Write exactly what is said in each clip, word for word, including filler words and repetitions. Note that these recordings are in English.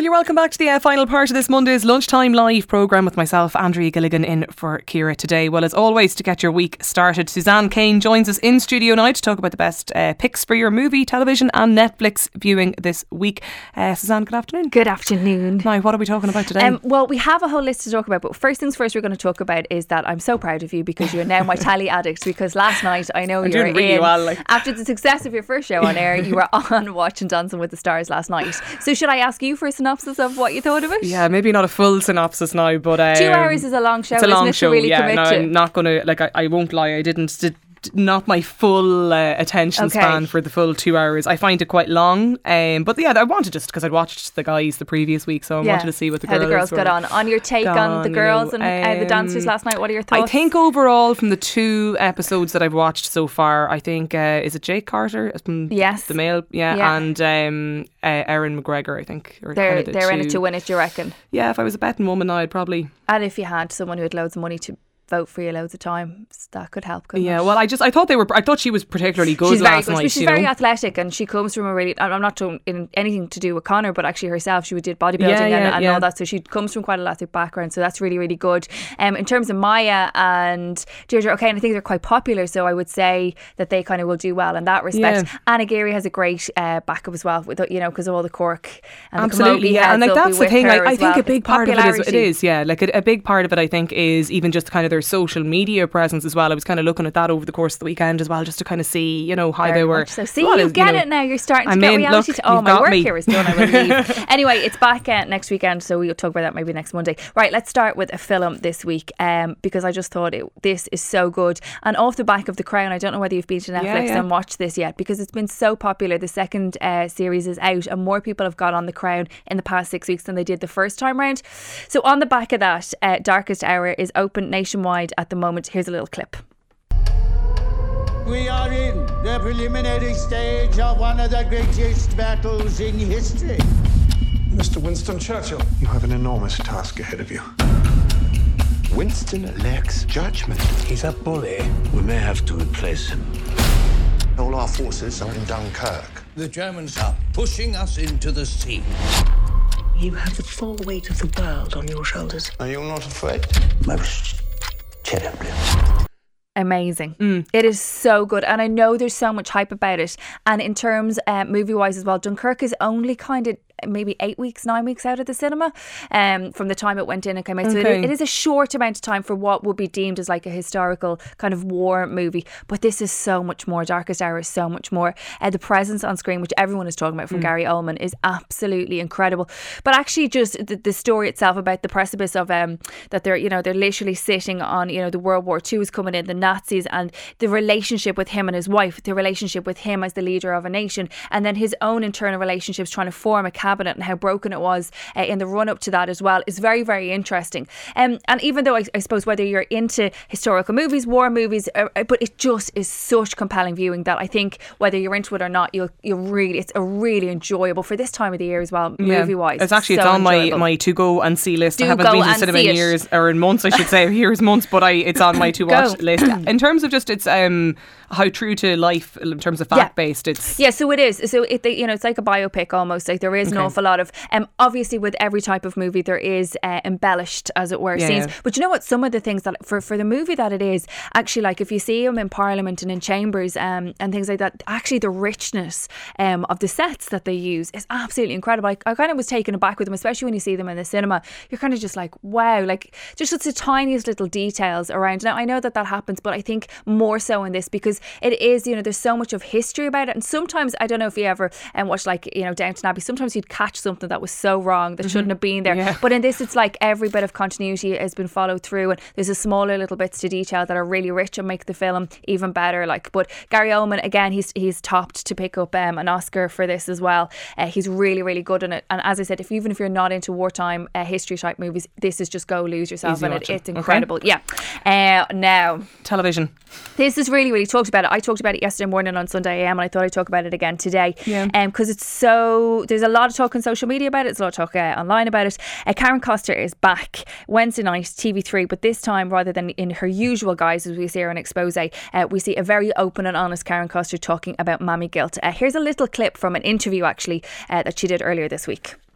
Well, you're welcome back to the uh, final part of this Monday's Lunchtime Live programme with myself, Andrea Gilligan, in for Ciara today. Well, as always, to get your week started, Suzanne Kane joins us in studio now to talk about the best uh, picks for your movie, television and Netflix viewing this week. Uh, Suzanne, good afternoon. Good afternoon. Now, what are we talking about today? Um, well, we have a whole list to talk about, but first things first, we're going to talk about is that I'm so proud of you because you're now my tally addict, because last night, I know I'm you were doing really in, well, like. after the success of your first show on air, you were on watching Dancing with the Stars last night. So should I ask you for a synopsis of what you thought of it? Yeah, maybe not a full synopsis now, but um, two hours is a long show. It's a long isn't it, show. to really yeah, commit no, to? I'm not going to like. I, I won't lie. I didn't. Did, not my full uh, attention Okay. span for the full two hours. I find it quite long. Um, but yeah, I wanted just because I'd watched the guys the previous week, so I Yeah. wanted to see what the How girls the girls were got on. On your take got on the on, girls you know, and uh, the dancers um, last night, what are your thoughts? I think overall, from the two episodes that I've watched so far, I think uh, is it Jake Carter? Um, Yes. the male, yeah, Yeah. and um, uh, Erin McGregor. I think are they're, kind of the they're in it two. to win it, do you reckon? Yeah, if I was a betting woman, I'd probably. And if you had someone who had loads of money to vote for you loads of time, that could help, couldn't Yeah, it? well, I just I thought they were. I thought she was particularly good She's very last good. night. She's you very know? athletic, and she comes from a really. I'm not doing in anything to do with Connor, but actually herself, she did bodybuilding Yeah, and, yeah, and yeah. all that. So she comes from quite a athletic background. So that's really, really good. Um, in terms of Maya and Deirdre, okay, and I think they're quite popular. So I would say that they kind of will do well in that respect. Yeah. Anna Geary has a great uh, backup as well, with you know, because of all the Cork and Absolutely, the yeah, and like they'll be that's the with thing. her I, I as think well. a big It's part of it is, it popularity. is, yeah, like a, a big part of it. I think is even just kind of their social media presence as well. I was kind of looking at that over the course of the weekend as well, just to kind of see, you know, how Very they were. much So see, well, you as, get know, it now. You're starting to I'm get in. reality. Look, to, oh, you've my got work me. here is done. I will leave. Anyway, it's back uh, next weekend, so we'll talk about that maybe next Monday. Right, let's start with a film this week, um, because I just thought it, this is so good. And off the back of The Crown, I don't know whether you've been to Netflix Yeah, yeah. and watched this yet, because it's been so popular. The second uh, series is out, and more people have got on The Crown in the past six weeks than they did the first time round. So on the back of that, uh, Darkest Hour is open nationwide at the moment. Here's a little clip. We are in the preliminary stage of one of the greatest battles in history. Mister Winston Churchill, you have an enormous task ahead of you. Winston lacks judgment. He's a bully. We may have to replace him. All our forces are in Dunkirk. The Germans are pushing us into the sea. You have the full weight of the world on your shoulders. Are you not afraid? Most terribly. Amazing. Mm. It is so good, and I know there's so much hype about it. And in terms uh, movie wise as well, Dunkirk is only kind of maybe eight weeks, nine weeks out of the cinema um, from the time it went in and came out. So Okay. it, it is a short amount of time for what would be deemed as like a historical kind of war movie. But this is so much more. Darkest Hour is so much more. Uh, the presence on screen, which everyone is talking about from Mm. Gary Oldman, is absolutely incredible. But actually, just the, the story itself about the precipice of um, that they're you know they're literally sitting on you know the World War Two is coming in, the Nazis, and the relationship with him and his wife, the relationship with him as the leader of a nation, and then his own internal relationships trying to form a cabinet and how broken it was uh, in the run up to that as well is very, very interesting. Um, and even though I, I suppose whether you're into historical movies, war movies, uh, but it just is such compelling viewing that I think whether you're into it or not, you'll you really it's a really enjoyable for this time of the year as well, Yeah. movie wise. It's actually so it's on my, enjoyable. my to go and see list. Do I haven't go been to the and cinema see in it. years or in months, I should say. Years, months, but I it's on my to watch Go. list. In terms of just its um how true to life in terms of Yeah. fact based, it's Yeah, so it is. So it, they, you know, it's like a biopic almost. Like there is an Okay. awful lot of, um, obviously with every type of movie there is uh, embellished, as it were, Yeah, scenes. yeah. But you know what? Some of the things that for for the movie that it is actually, like if you see them in Parliament and in chambers um, and things like that, actually the richness um of the sets that they use is absolutely incredible. I, I kind of was taken aback with them, especially when you see them in the cinema. You're kind of just like, wow, like just it's the tiniest little details around. Now I know that that happens, but I think more so in this because it is, you know, there's so much of history about it, and sometimes I don't know if you ever um, watch like you know Downton Abbey. Sometimes you'd catch something that was so wrong that shouldn't have been there. Yeah. But in this, it's like every bit of continuity has been followed through, and there's a smaller little bits to detail that are really rich and make the film even better. Like, but Gary Oldman again, he's he's topped to pick up um, an Oscar for this as well. Uh, he's really really good in it. And as I said, if even if you're not into wartime uh, history type movies, this is just go lose yourself Easy in it. watching. It's incredible. Yeah. Uh, now. television. This is really, really talked about it. I talked about it yesterday morning on Sunday A M, and I thought I'd talk about it again today. Yeah. Um, because it's so, there's a lot of talk on social media about it. There's a lot of talk uh, online about it. Uh, Karen Coster is back Wednesday night, T V three, but this time rather than in her usual guise as we see her in Expose, uh, we see a very open and honest Karen Coster talking about mammy guilt. Uh, here's a little clip from an interview actually uh, that she did earlier this week.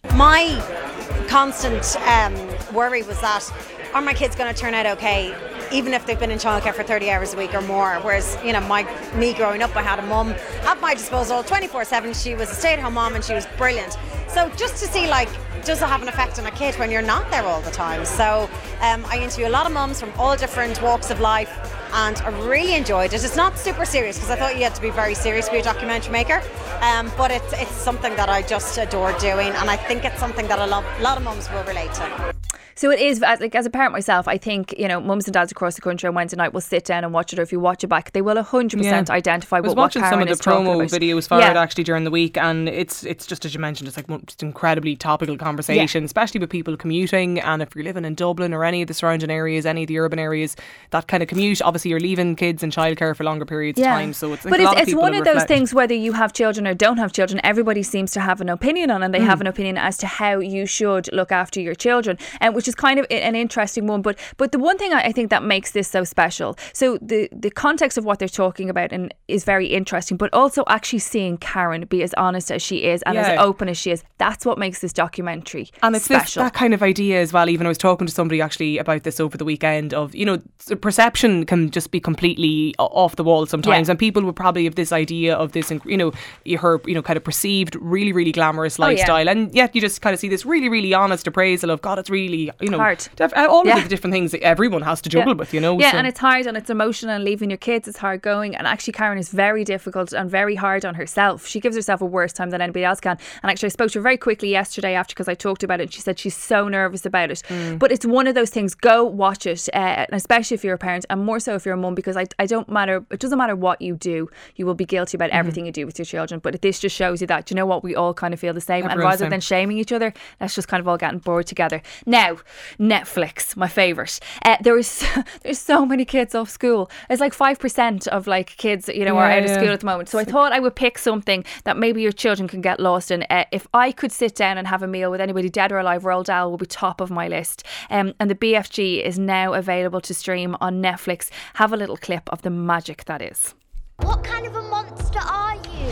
My constant um, worry was that, are my kids going to turn out okay, even if they've been in childcare for thirty hours a week or more? Whereas, you know, my me growing up, I had a mum at my disposal twenty-four seven. She was a stay-at-home mum and she was brilliant. So just to see, like, does it have an effect on a kid when you're not there all the time? So um, I interview a lot of mums from all different walks of life, and I really enjoyed it. It's not super serious, because I thought you had to be very serious to be a documentary maker, um, but it's it's something that I just adore doing, and I think it's something that a lot, a lot of mums will relate to. So it is, as, like, as a parent myself, I think, you know, mums and dads across the country on Wednesday night will sit down and watch it, or if you watch it back, they will one hundred percent yeah. identify with what Karen is talking about. I was watching some of the promo videos for yeah. it actually during the week, and it's it's just, as you mentioned, it's like just incredibly topical conversation, yeah. especially with people commuting, and if you're living in Dublin or any of the surrounding areas, any of the urban areas, that kind of commute, obviously you're leaving kids in childcare for longer periods yeah. of time, so it's But it's, it's one of those things, whether you have children or don't have children, everybody seems to have an opinion on, and they mm. have an opinion as to how you should look after your children, and which is kind of an interesting one. But but the one thing I think that makes this so special, so the the context of what they're talking about and is very interesting, but also actually seeing Karen be as honest as she is and yeah. as open as she is, that's what makes this documentary and it's special. This, that kind of idea as well. Even I was talking to somebody actually about this over the weekend of, you know, perception can just be completely off the wall sometimes, yeah. and people would probably have this idea of this, you know, her, you know, kind of perceived really really glamorous lifestyle, oh, yeah. and yet you just kind of see this really really honest appraisal of, God, it's really, you know, hard. all yeah. of the different things that everyone has to juggle yeah. with, you know. Yeah, so. and it's hard, and it's emotional, and leaving your kids is hard going, and actually Karen is very difficult and very hard on herself. She gives herself a worse time than anybody else can, and actually I spoke to her very quickly yesterday after, because I talked about it, and she said she's so nervous about it. Mm. But it's one of those things, go watch it, uh, and especially if you're a parent, and more so if you're a mum, because I, I don't matter, it doesn't matter what you do, you will be guilty about mm. everything you do with your children, but this just shows you that, you know what, we all kind of feel the same, Everyone's and rather same. than shaming each other, let's just kind of all get on board together. Now, Netflix, my favourite. Uh, there is there's so many kids off school. It's like five percent of like kids, you know, yeah, are out yeah. of school at the moment. So I thought I would pick something that maybe your children can get lost in. Uh, if I could sit down and have a meal with anybody, dead or alive, Roald Dahl will be top of my list. Um, and the B F G is now available to stream on Netflix. Have a little clip of the magic that is. What kind of a monster are you?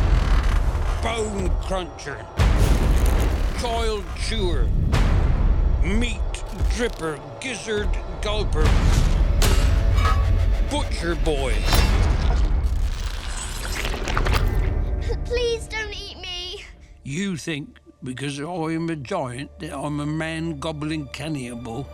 Bone cruncher, child chewer, meat dripper, gizzard gulper, butcher boy. Please don't eat me. You think because I'm a giant that I'm a man gobbling cannibal?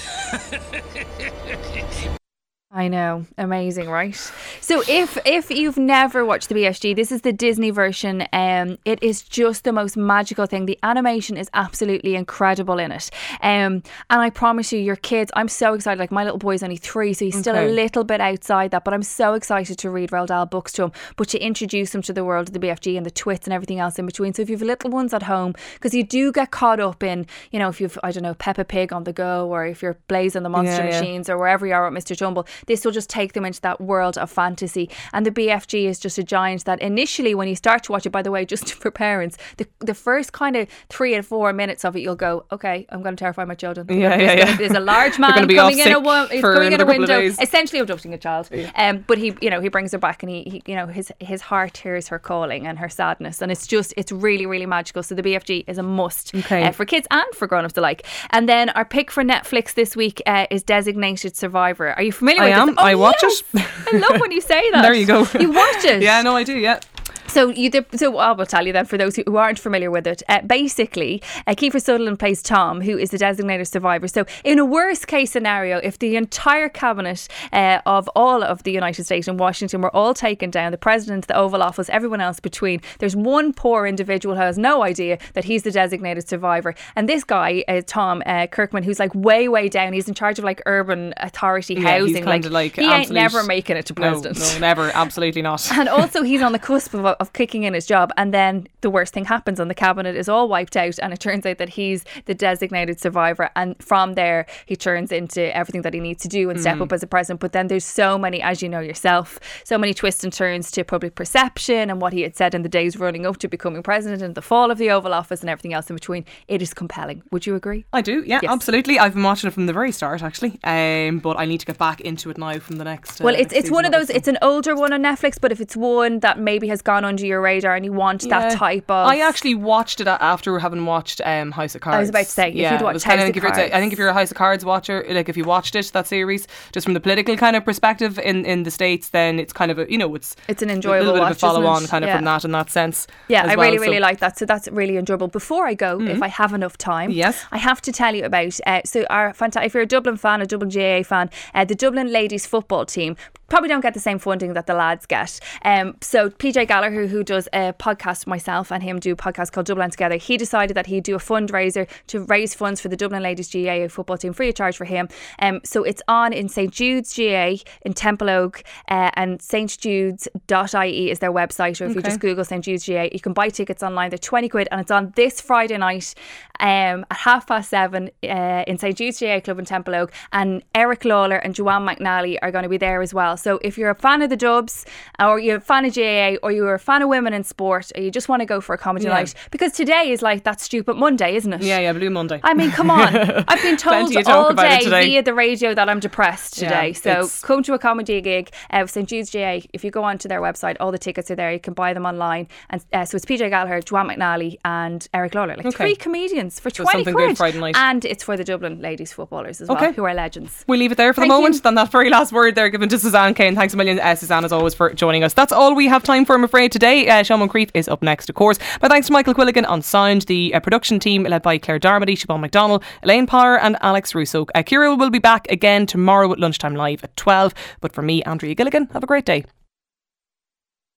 I know, amazing, right? So if if you've never watched the B F G, this is the Disney version. Um, it is just the most magical thing. The animation is absolutely incredible in it. Um, and I promise you, your kids, I'm so excited. Like, my little boy's only three, so he's still okay. a little bit outside that, but I'm so excited to read Roald Dahl books to him, but to introduce him to the world of the B F G and the twits and everything else in between. So if you have little ones at home, because you do get caught up in, you know, if you've, I don't know, Peppa Pig on the go, or if you're blazing the Monster yeah, Machines yeah. or wherever you are with Mister Jumble, this will just take them into that world of fantasy. And the B F G is just a giant that initially, when you start to watch it, by the way, just for parents, the the first kind of three or four minutes of it, you'll go, okay, I'm going to terrify my children. Yeah, there's, yeah, yeah. Gonna, there's a large man coming in a, wo- coming in a window, essentially abducting a child. Yeah. Um, but he, you know, he brings her back, and he, he, you know, his his heart hears her calling and her sadness, and it's just, it's really, really magical. So the B F G is a must okay. uh, for kids and for grown-ups alike. And then our pick for Netflix this week uh, is Designated Survivor. Are you familiar I with am. this? Oh, I watch yes. it. I love when you say that. There you go. You watch it? Yeah, no, I do, yeah. So you did, so I will tell you then, for those who aren't familiar with it, uh, basically uh, Kiefer Sutherland plays Tom, who is the designated survivor. So in a worst case scenario, if the entire cabinet uh, of all of the United States and Washington were all taken down, the president, the Oval Office, everyone else between, there's one poor individual who has no idea that he's the designated survivor. And this guy, uh, Tom uh, Kirkman, who's like way, way down, he's in charge of like urban authority yeah, housing. He's kind of like, he absolute, ain't never making it to president. No, no, never, absolutely not. And also he's on the cusp of, of kicking in his job, and then the worst thing happens and the cabinet is all wiped out, and it turns out that he's the designated survivor, and from there he turns into everything that he needs to do and step mm. up as a president. But then there's so many, as you know yourself, so many twists and turns to public perception and what he had said in the days running up to becoming president and the fall of the Oval Office and everything else in between. It is compelling. Would you agree? I do, yeah, yes. absolutely. I've been watching it from the very start, actually, um, but I need to get back into it now from the next uh, well it's next it's one of those, it, so. It's an older one on Netflix, but if it's one that maybe has gone gone under your radar and you want Yeah. that type of. I actually watched it after having watched um, House of Cards. I was about to say, if yeah, you'd it watched was kind House of of if you're- Cards. I think if you're a House of Cards watcher, like if you watched it, that series, just from the political kind of perspective in, in the States, then it's kind of a, you know, it's It's an a enjoyable little bit watch, of a follow on isn't it? kind of Yeah. from that in that sense. Yeah, as I well. really, really So- like that. So that's really enjoyable. Before I go, if I have enough time, Yes. I have to tell you about. Uh, so, our fanta- if you're a Dublin fan, a Dublin G A A fan, uh, the Dublin ladies football team probably don't get the same funding that the lads get. Um, so P J Gallagher, who does a podcast, myself and him do a podcast called Dublin Together, he decided that he'd do a fundraiser to raise funds for the Dublin ladies G A A football team, free of charge for him. Um, so it's on in Saint Jude's G A A in Temple Oak, uh, and s t judes dot I E is their website, or if you Okay. just Google Saint Jude's G A A, you can buy tickets online. They're twenty quid, and it's on this Friday night um, at half past seven uh, in Saint Jude's G A A Club in Temple Oak, and Eric Lawler and Joanne McNally are going to be there as well. So if you're a fan of the Dubs, or you're a fan of G A A, or you're a fan of women in sport, or you just want to go for a comedy Yeah. night, because today is like that stupid Monday, isn't it? Yeah, yeah, Blue Monday. I mean, come on. I've been told Plenty to talk all about it day today. via the radio that I'm depressed Yeah, today. so it's- come to a comedy gig uh, with Saint Jude's G A A. If you go onto their website, all the tickets are there. You can buy them online. And uh, so it's P J Gallagher, Joanne McNally and Eric Lawler. Like Okay. three comedians for So twenty something quid. good Friday night. And it's for the Dublin ladies footballers as Okay. well, who are legends. We'll leave it there for Thank the moment. you. Then that very last word there given to Suzanne Kane. Thanks a million, uh, Suzanne, as always, for joining us. That's all we have time for, I'm afraid, today. Uh, Sean Moncrief is up next, of course. But thanks to Michael Quilligan on sound, the uh, production team led by Claire Darmody, Siobhan McDonnell, Elaine Power and Alex Russo. Uh, Kira will be back again tomorrow at Lunchtime Live at twelve. But for me, Andrea Gilligan, have a great day.